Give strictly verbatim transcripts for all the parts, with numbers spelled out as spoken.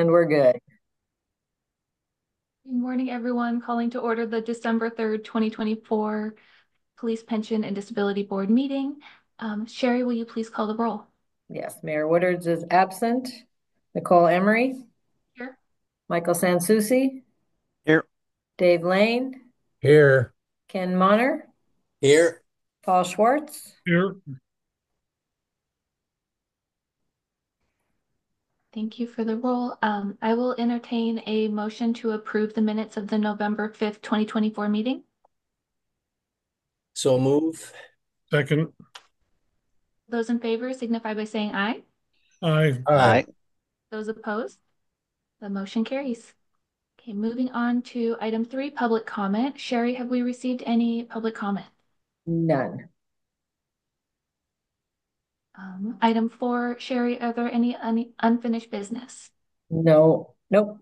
And we're good. Good morning, everyone. Calling to order the December third, twenty twenty-four Police Pension and Disability Board meeting. Um, Sherry, will you please call the roll? Yes, Mayor Woodards is absent. Nicole Emery, Here. Michael Sansucci, Here. Dave Lane, Here. Ken Monner, Here. Paul Schwartz. Here. Thank you for the roll. Um, I will entertain a motion to approve the minutes of the November fifth, twenty twenty-four meeting. So move. Second. Those in favor signify by saying aye. Aye. Aye. Those opposed? The motion carries. Okay, moving on to item three, public comment. Sherry, have we received any public comment? None. Um, item four, Sherry, are there any un unfinished business? No, nope,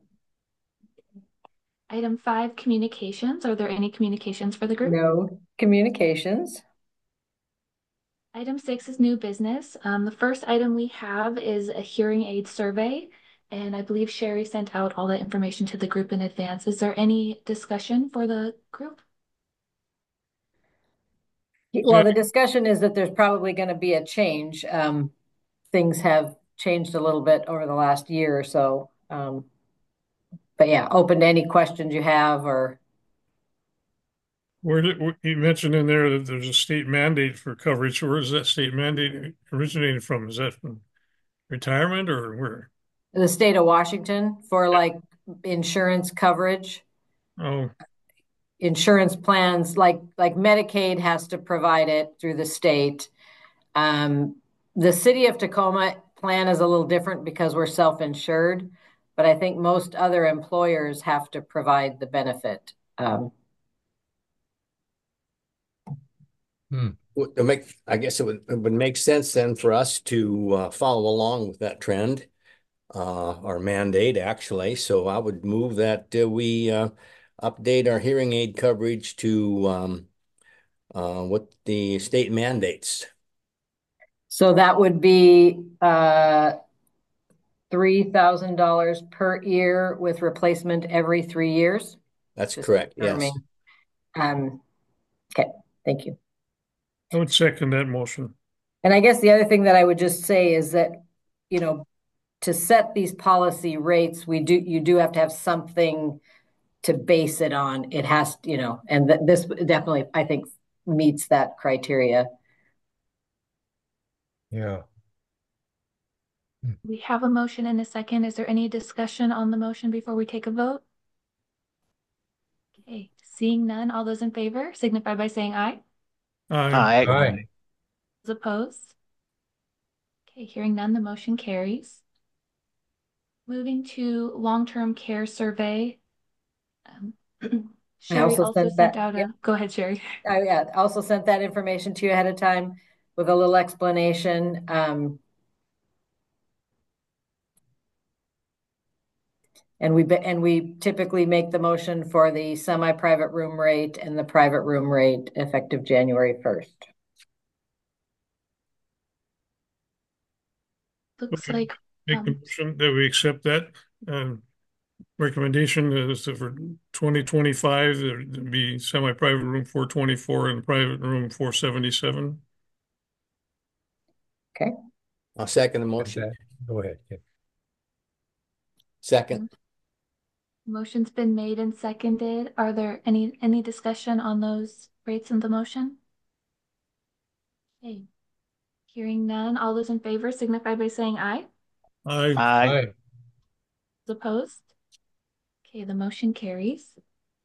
Item five, communications. Are there any communications for the group? no communications. Item six is new business. Um, the first item we have is a hearing aid survey, and I believe Sherry sent out all the information to the group in advance. Is there any discussion for the group? Well, the discussion is that there's probably going to be a change. Um, things have changed a little bit over the last year or so. Um, but yeah, open to any questions you have or Where did, you mentioned in there that there's a state mandate for coverage. Where is that state mandate originating from? Is that from retirement or where? the state of Washington for like insurance coverage. Oh, Insurance plans like like Medicaid has to provide it through the state. Um, the city of Tacoma plan is a little different because we're self-insured, but I think most other employers have to provide the benefit. Um, Hmm. Would it make, I guess it would, it would make sense then for us to uh, follow along with that trend, uh, our mandate actually. So I would move that uh, we uh, update our hearing aid coverage to um, uh, what the state mandates. so that would be uh, three thousand dollars per year with replacement every three years. That's Just correct. confirming. Yes. Um, okay, thank you. I would second that motion. And I guess the other thing that I would just say is that, you know, to set these policy rates, we do, you do have to have something to base it on. It has, you know, and th this definitely, I think, meets that criteria. Yeah. We have a motion and a second. Is there any discussion on the motion before we take a vote? Okay, seeing none, all those in favor signify by saying aye. Aye. Aye. Those opposed? Okay, hearing none, the motion carries. Moving to long-term care survey. Um, I Sherry also also sent sent that, out yep, a, go ahead, Sherry. I yeah, also sent that information to you ahead of time with a little explanation. Um, and we and we typically make the motion for the semi-private room rate and the private room rate effective January first. Looks Okay. like Make the um, motion that we accept that um, recommendation is for twenty twenty-five, there'd be semi-private room four twenty-four and private room four seventy-seven. Okay. I'll second the motion. Go ahead. Second. motion's been made and seconded. Are there any any discussion on those rates in the motion? Okay. Hearing none, all those in favor signify by saying aye. Aye. Aye. Those opposed? Okay, the motion carries.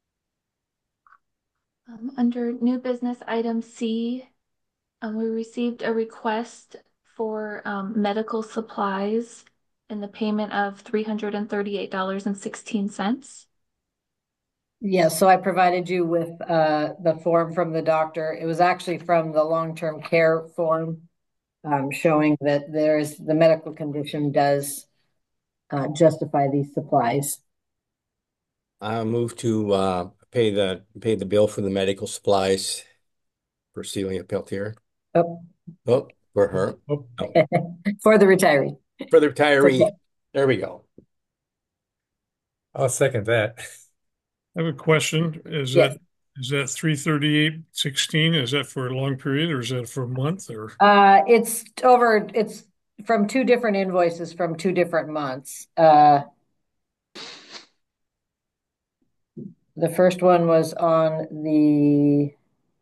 Um, under new business item C, um, we received a request for um, medical supplies in the payment of three hundred thirty-eight dollars and sixteen cents. Yeah, so I provided you with uh, the form from the doctor. It was actually from the long-term care form, um, showing that there's the medical condition does uh, justify these supplies. I move to uh, pay the pay the bill for the medical supplies for Celia Peltier. Oh, Oh, for her. Oh, for the retiree. for the It's okay. retiree. There we go. I'll second that. I have a question. Is Yes. that, is that three thirty-eight sixteen? Is that for a long period or is that for a month or? Uh, it's over, it's from two different invoices from two different months. Uh, the first one was on the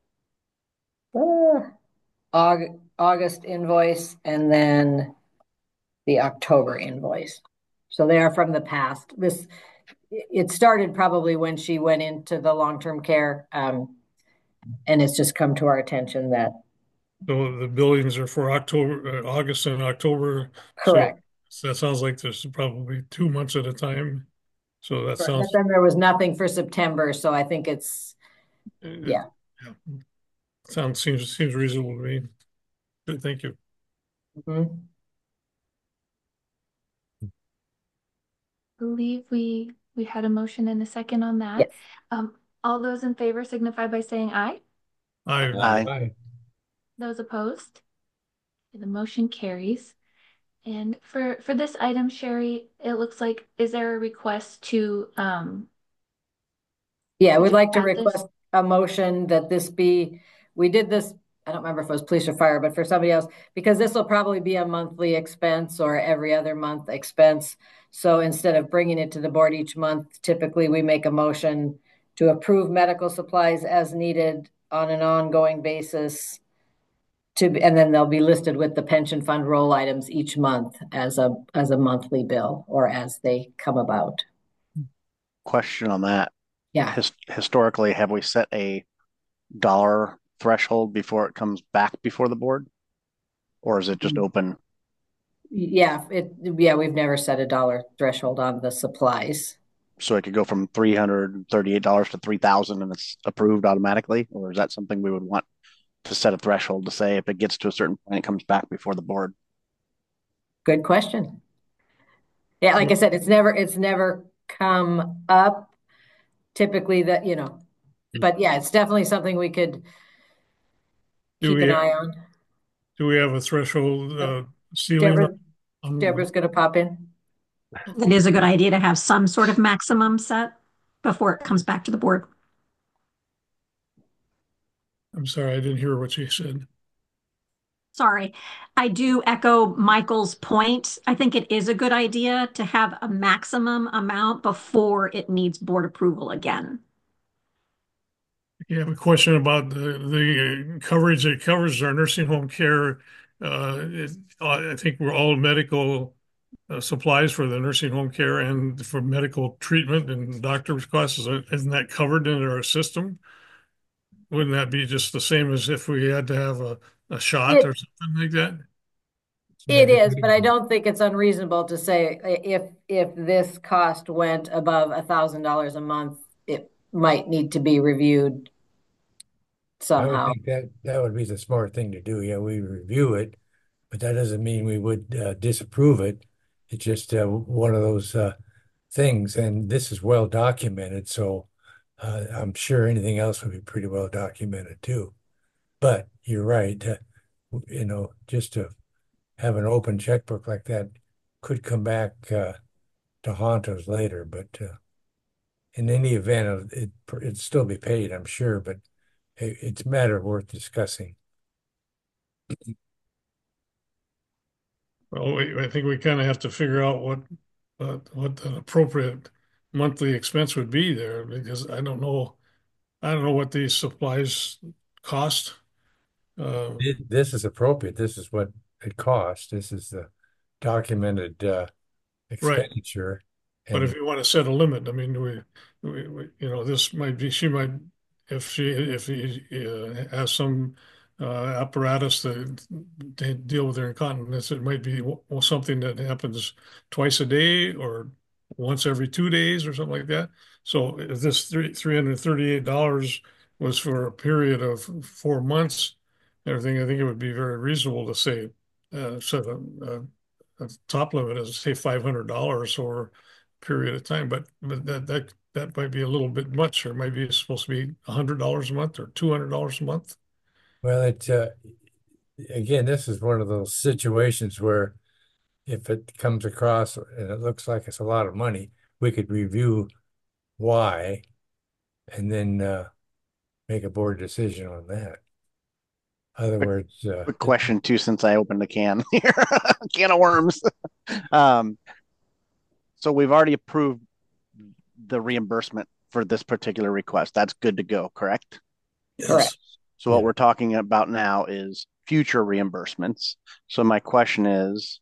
uh, Aug August invoice and then the October invoice. So they are from the past. This, it started probably when she went into the long-term care, um, and it's just come to our attention that, So the billings are for October, uh, August and October. So, correct. so that sounds like there's probably two months at a time. So that Correct. But sounds, then there was nothing for September, so I think it's, it, yeah. yeah, sounds, seems, seems reasonable to me. Good, thank you. Mhm. Believe we we had a motion and a second on that. Yes. Um, all those in favor signify by saying aye. I, Aye. Aye. Those opposed? The motion carries. And for for this item, Sherry, it looks like, is there a request to um Yeah, to we'd just like to add this? request a motion that this be, we did this, I don't remember if it was police or fire, but for somebody else, because this will probably be a monthly expense or every other month expense. So instead of bringing it to the board each month, typically we make a motion to approve medical supplies as needed on an ongoing basis to, and then they'll be listed with the pension fund roll items each month as a, as a monthly bill or as they come about. Question on that. Yeah. His, historically, have we set a dollar threshold before it comes back before the board? Or is it just open? Yeah, it, yeah, we've never set a dollar threshold on the supplies. So it could go from three hundred thirty-eight dollars to three thousand and it's approved automatically? Or is that something we would want to set a threshold to say if it gets to a certain point, it comes back before the board? Good question. Yeah, like I said, it's never, it's never come up typically that, you know, but yeah, it's definitely something we could do keep an we, eye on. do we have a threshold, uh, ceiling Deborah, on? Deborah's gonna pop in. It is a good idea to have some sort of maximum set before it comes back to the board. I'm sorry, I didn't hear what you said. Sorry, I do echo Michael's point. I think it is a good idea to have a maximum amount before it needs board approval again. You have a question about the, the coverage that covers our nursing home care. Uh, it, I think we're all medical uh, supplies for the nursing home care and for medical treatment and doctor's costs. Isn't that covered in our system? Wouldn't that be just the same as if we had to have a, a shot It, or something like that? it is, but I don't think it's unreasonable to say if, if this cost went above a thousand dollars a month, it might need to be reviewed I would somehow. think that that would be the smart thing to do. Yeah, we review it, but that doesn't mean we would uh, disapprove it. It's just uh, one of those uh, things, and this is well documented, so uh, I'm sure anything else would be pretty well documented too. But you're right, uh, you know, just to have an open checkbook like that could come back uh, to haunt us later. But uh, in any event, it it'd still be paid, I'm sure. But it, it's a matter worth discussing. Well, we, I think we kind of have to figure out what, uh, what an appropriate monthly expense would be there because I don't know, I don't know what these supplies cost. Uh, It, this is appropriate. This is what it costs. This is the documented uh, right. expenditure. But if And you want to set a limit, I mean, we, we, we you know, this might be, she might, if she, if he uh, has some uh, apparatus that they deal with their incontinence, it might be w- something that happens twice a day or once every two days or something like that. So if this three, three hundred thirty-eight dollars was for a period of four months, everything, I think it would be very reasonable to say, uh, set a, a, a top limit is say five hundred dollars or period of time, but but that that that might be a little bit much, or maybe it's supposed to be a hundred dollars a month or two hundred dollars a month. well, it uh, again, this is one of those situations where if it comes across and it looks like it's a lot of money, we could review why and then uh, make a board decision on that. Other words, uh, Quick question too, since I opened the can here, can of worms. um, so we've already approved the reimbursement for this particular request. That's good to go, correct? Correct. So what Yeah. we're talking about now is future reimbursements. So my question is,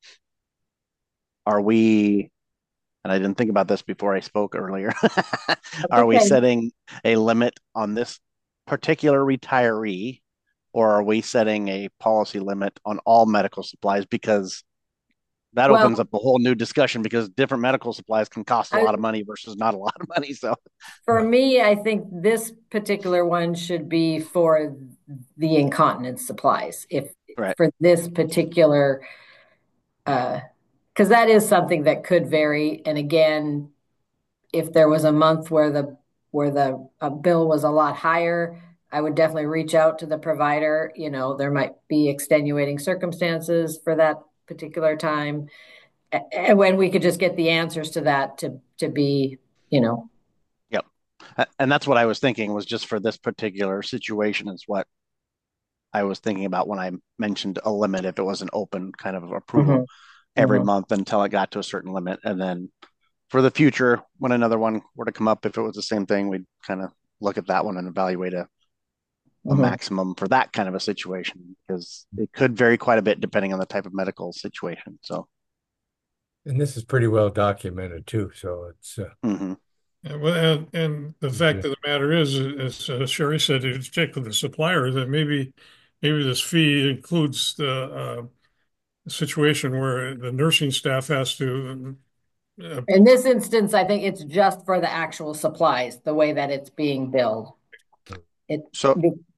are we, and I didn't think about this before I spoke earlier, are we okay. setting a limit on this particular retiree, or are we setting a policy limit on all medical supplies? Because that Well, opens up a whole new discussion, because different medical supplies can cost a I- lot of money versus not a lot of money. So For me, I think this particular one should be for the incontinence supplies. If Right. for this particular, uh, because that is something that could vary. And again, if there was a month where the where the uh, bill was a lot higher, I would definitely reach out to the provider. You know, there might be extenuating circumstances for that particular time, A- and when we could just get the answers to that to to be, you know, Yep. A- And that's what I was thinking, was just for this particular situation is what I was thinking about when I mentioned a limit, if it was an open kind of approval mhm, every mhm. month until it got to a certain limit. And then for the future, when another one were to come up, if it was the same thing, we'd kind of look at that one and evaluate a, a Mhm. maximum for that kind of a situation, because it could vary quite a bit depending on the type of medical situation. So, and this is pretty well documented too. So it's uh, mhm. And, well, and, and the fact of the matter is, as uh, Sherry said, if you check with the supplier, that maybe maybe this fee includes the uh, situation where the nursing staff has to. Uh, In this instance, I think it's just for the actual supplies, the way that it's being billed. It So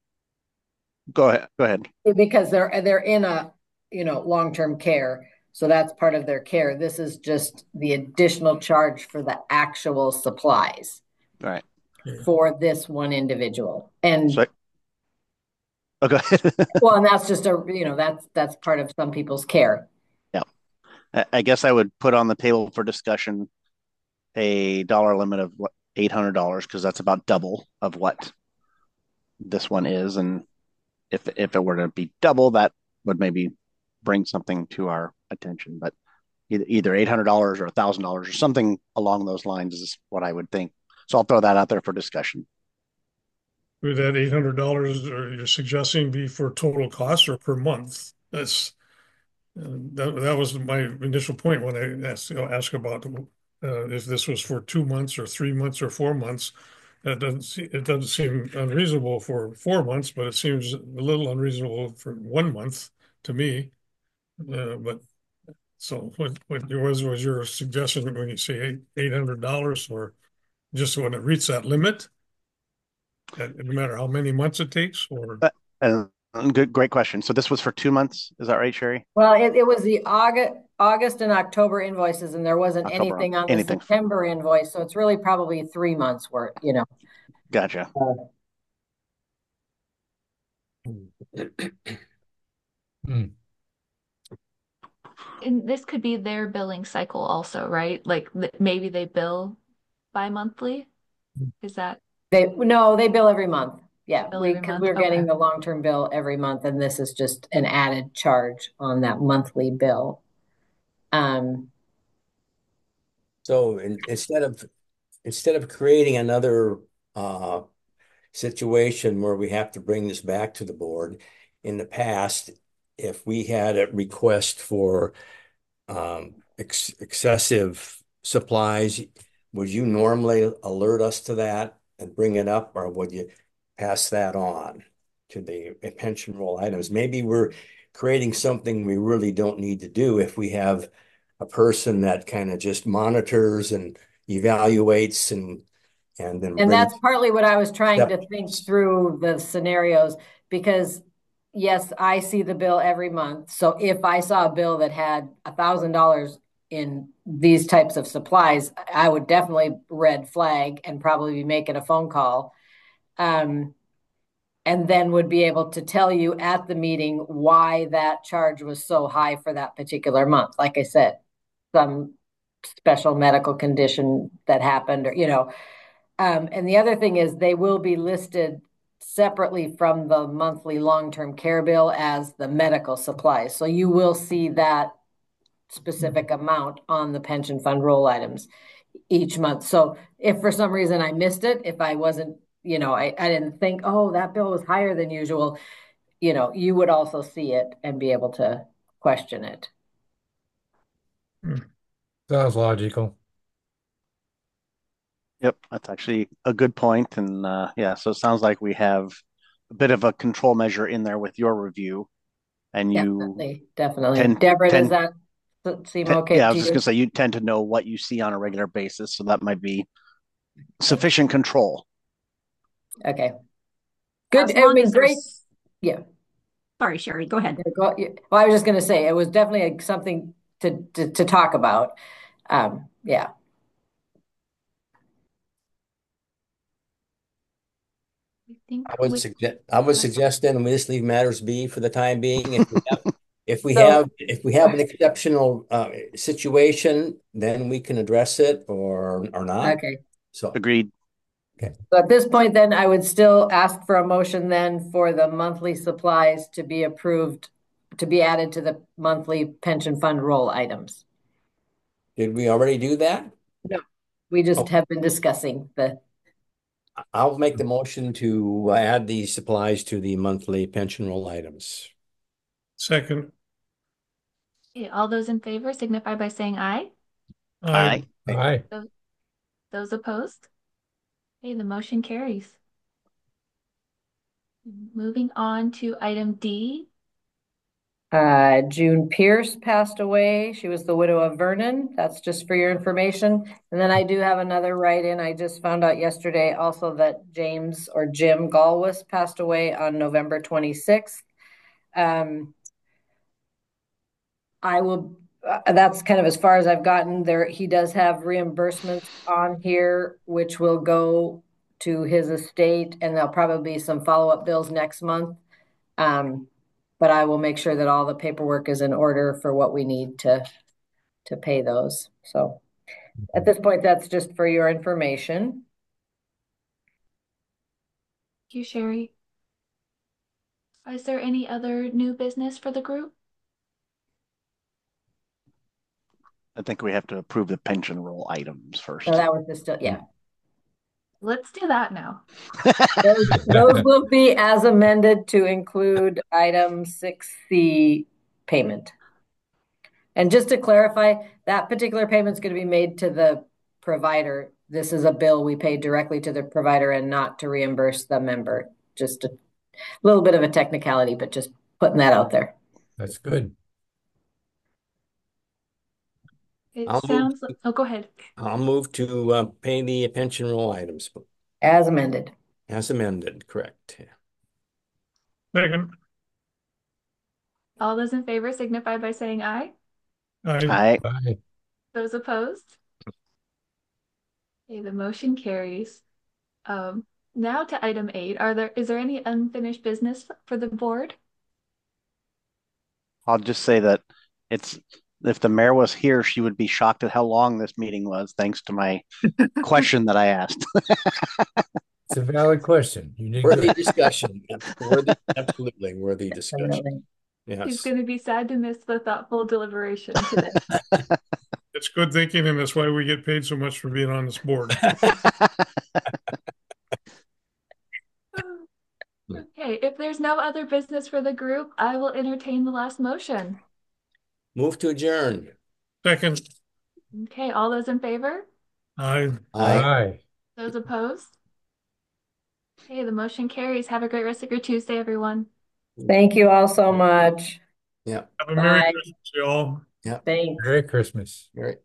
go ahead. Go ahead. because they're they're in a, you know, long-term care, so that's part of their care. This is just the additional charge for the actual supplies All right. for this one individual. And So, oh, go ahead. well, and that's just a, you know, that's that's part of some people's care. Yeah. I- I guess I would put on the table for discussion a dollar limit of what, eight hundred dollars, because that's about double of what this one is. And if if it were to be double, that would maybe bring something to our attention. But either, either eight hundred dollars or one thousand dollars or something along those lines is what I would think. So I'll throw that out there for discussion. Would that eight hundred dollars, or you're suggesting, be for total cost or per month? That's uh, that that was my initial point when I asked, you know, asked about uh, if this was for two months or three months or four months. That doesn't see, it doesn't seem unreasonable for four months, but it seems a little unreasonable for one month to me. Uh, but so what what was was your suggestion when you say eight eight hundred dollars, or just when it reaches that limit? And no matter how many months it takes, or But, and good, great question. So this was for two months. Is that right, Sherry? Well, it, it was the August, August and October invoices, and there wasn't October, anything on the anything. September invoice, so it's really probably three months worth, you know. Gotcha. mm, And this could be their billing cycle also, right? Like th- maybe they bill bi-monthly. Is that They, no, they bill every month. Yeah, bill we, every because month? we're getting Okay. the long-term bill every month, and this is just an added charge on that monthly bill. Um, So in, instead of instead of creating another uh, situation where we have to bring this back to the board, in the past, if we had a request for um, ex excessive supplies, would you normally alert us to that and bring it up, or would you pass that on to the pension roll items? Maybe we're creating something we really don't need to do if we have a person that kind of just monitors and evaluates and and then And brings that's partly what I was trying to steps. think through the scenarios, because yes, I see the bill every month. So if I saw a bill that had a thousand dollars in these types of supplies, I would definitely red flag and probably be making a phone call. Um, and then would be able to tell you at the meeting why that charge was so high for that particular month. Like I said, some special medical condition that happened, or, you know. Um, and the other thing is they will be listed separately from the monthly long-term care bill as the medical supplies. So you will see that specific amount on the pension fund roll items each month. So if for some reason I missed it, if I wasn't, you know, I, I didn't think, oh, that bill was higher than usual, you know, you would also see it and be able to question it. Sounds logical. Yep, that's actually a good point. And uh, yeah, so it sounds like we have a bit of a control measure in there with your review, and you Definitely, definitely. tend Deborah, does tend that seem te- okay yeah, I to was just you? gonna say you tend to know what you see on a regular basis, so that might be sufficient control. Okay. Good. As I long mean, as great. there's, Yeah. sorry, Sherry, go ahead. Yeah, go- yeah. Well, I was just going to say it was definitely something to, to, to talk about. Um, yeah. I think I would with suggest, I would suggest then we just leave matters be for the time being. If we have, if we So- have, if we have an exceptional uh, situation, then we can address it or, or not. Okay. So, Agreed. So at this point, then I would still ask for a motion then for the monthly supplies to be approved, to be added to the monthly pension fund roll items. did we already do that? No, we just Oh. have been discussing the, I'll make the motion to add these supplies to the monthly pension roll items. Second. okay, all those in favor signify by saying aye. I, Aye. Aye. Those opposed? Okay, the motion carries. Moving on to item D. uh, June Pierce passed away. She was the widow of Vernon. That's just for your information. And then I do have another write-in. I just found out yesterday also that James or Jim Galwis passed away on November twenty-sixth. Um, I will, uh, that's kind of as far as I've gotten there. He does have reimbursements on here, which will go to his estate, and there'll probably be some follow-up bills next month. Um, but I will make sure that all the paperwork is in order for what we need to, to pay those. So at this point, that's just for your information. Thank you, Sherry. Is there any other new business for the group? I think we have to approve the pension roll items first. So that was just, a- yeah. Let's do that now. Those, those will be as amended to include item six C payment. And just to clarify, that particular payment is going to be made to the provider. This is a bill we pay directly to the provider and not to reimburse the member. Just a little bit of a technicality, but just putting that out there. That's good. It I'll move- sounds, oh, go ahead. I'll move to uh, pay the pension roll items As amended. as amended, correct? second. All those in favor signify by saying aye. I, Aye. Aye. Those opposed? Okay, the motion carries. Um, now to item eight. Are there, is there any unfinished business for the board? I'll just say that it's if the mayor was here, she would be shocked at how long this meeting was, thanks to my question that I asked. It's a valid question. You did Worthy good. discussion. Worthy, absolutely worthy discussion. Definitely. He's Yes. going to be sad to miss the thoughtful deliberation today. it's good thinking, and that's why we get paid so much for being on this board. Okay, if there's no other business for the group, I will entertain the last motion. Move to adjourn. Second. Okay, all those in favor? I. Aye. Aye. Those opposed? Okay, the motion carries. Have a great rest of your Tuesday, everyone. Thank you all so much. Yeah. Have a Merry Bye. Christmas, y'all. Yeah. Thanks. Merry Christmas. Very.